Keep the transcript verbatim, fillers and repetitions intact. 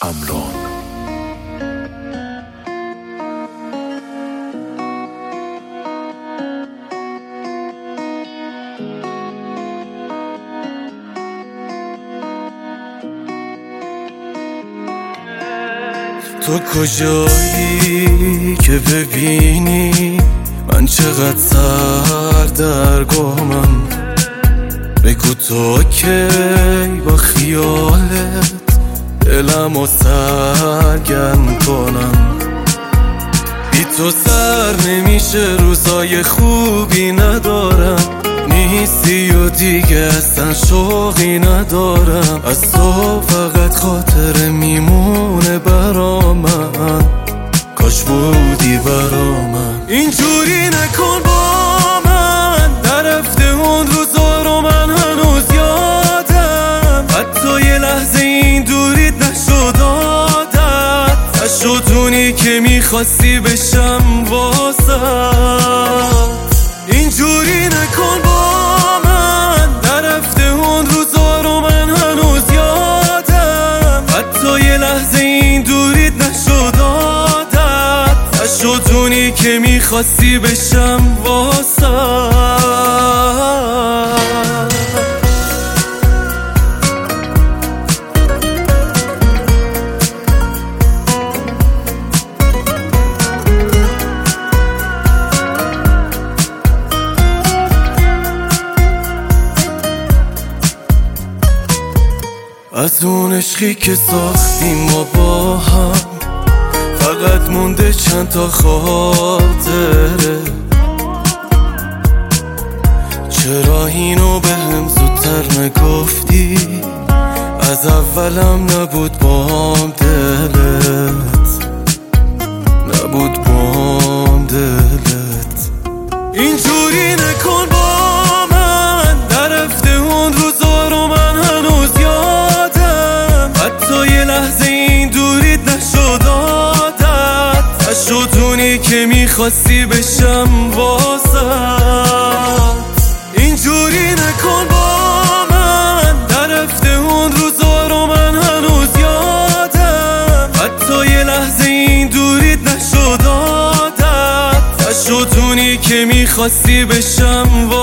امران. تو کجایی که ببینی من چقدر سردرگمم؟ بگو تو کی با خیالت دلمو سرگرم کنم. بی تو سر نمیشه، روزای خوبی ندارم، نیستی و دیگه اصلا شوقی ندارم. از تو فقط خاطره میمونه برا من، کاش بودی برا من. اینجوری نکن با من، نرفته اون روزا رو من هنوز یادم. حتی یه لحظه این دوریت نشد عادت، نشد اونی که میخواستی بشم واسه. اینجوری نکن با من، نرفته اون روزا رو من هنوز یادم. حتی یه لحظه این دوریت نشد عادت، نشد اونی که میخواستی بشم واسه. از اون عشقی که ساختیم ما با هم، فقط مونده چند تا خاطره. چرا اینو به هم زودتر نگفتی؟ از اولم نبود بام دلت، نبود بام دلت. اینجوری نکن با من، نرفته اون روزا رو من هنوز یادم. حتی یه لحظه این دوریت نشد عادت، نشد اونی که میخواستی بشم واسه. اینجوری نکن با من، نرفته اون روزا رو من هنوز یادم. حتی یه لحظه این دوریت نشد عادت، نشد اونی که میخواستی بشم